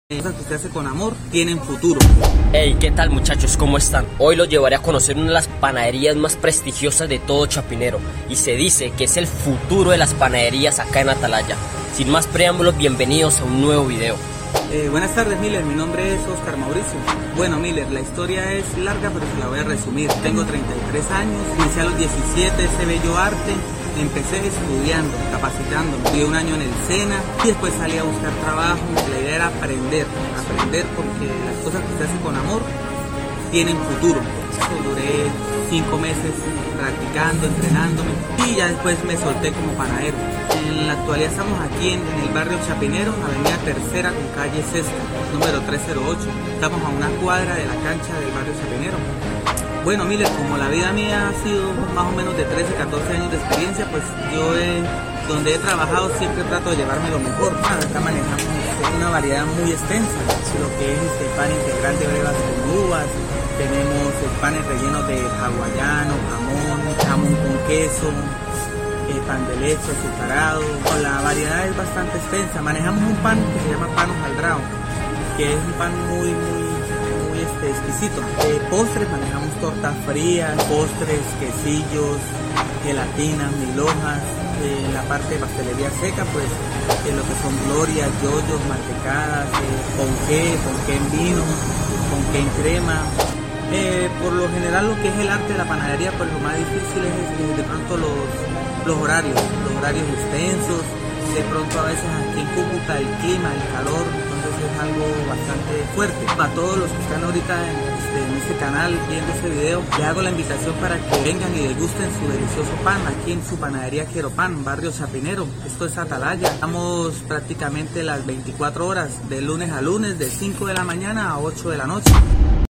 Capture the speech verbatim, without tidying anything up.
Cosas que usted hace con amor tienen futuro. Hey, ¿qué tal muchachos? ¿Cómo están? Hoy los llevaré a conocer una de las panaderías más prestigiosas de todo Chapinero y se dice que es el futuro de las panaderías acá en Atalaya. Sin más preámbulos, bienvenidos a un nuevo video. Eh, buenas tardes, Miller, mi nombre es Oscar Mauricio. Bueno, Miller, la historia es larga, pero se la voy a resumir. Tengo treinta y tres años, inicié a los diecisiete ese bello arte. Empecé estudiando, capacitándome, estudié un año en el SENA y después salí a buscar trabajo. La idea era aprender, aprender porque las cosas que se hacen con amor tienen futuro. Duré cinco meses practicando, entrenándome y ya después me solté como panadero. En la actualidad estamos aquí en, en el barrio Chapinero, avenida Tercera con calle Sexta, número trescientos ocho. Estamos a una cuadra de la cancha del barrio Chapinero. Bueno, Miller, como la vida mía ha sido más o menos de trece, catorce años de experiencia, pues yo he, donde he trabajado siempre trato de llevarme lo mejor. Acá manejamos una variedad muy extensa, lo que es este pan integral de brevas con uvas, tenemos panes rellenos de hawaiano, jamón, jamón con queso, eh, pan de leche, azucarado. La variedad es bastante extensa. Manejamos un pan que se llama pan hojaldrado, que es un pan muy, muy Este, exquisito. Eh, postres, manejamos tortas frías, postres, quesillos, gelatinas, mil hojas. Eh, la parte de pastelería seca, pues eh, lo que son glorias, yoyos, mantecadas, eh, ponqué, ponqué en vino, ponqué en crema. Eh, por lo general lo que es el arte de la panadería, pues lo más difícil es eh, de pronto los, los horarios, los horarios extensos. De pronto a veces aquí en Cúcuta el clima, el calor, entonces es algo bastante fuerte. Para todos los que están ahorita en este, en este canal viendo este video, les hago la invitación para que vengan y degusten su delicioso pan aquí en su panadería Quiero Pan, barrio Chapinero. Esto es Atalaya. Estamos prácticamente las veinticuatro horas, de lunes a lunes, de cinco de la mañana a ocho de la noche.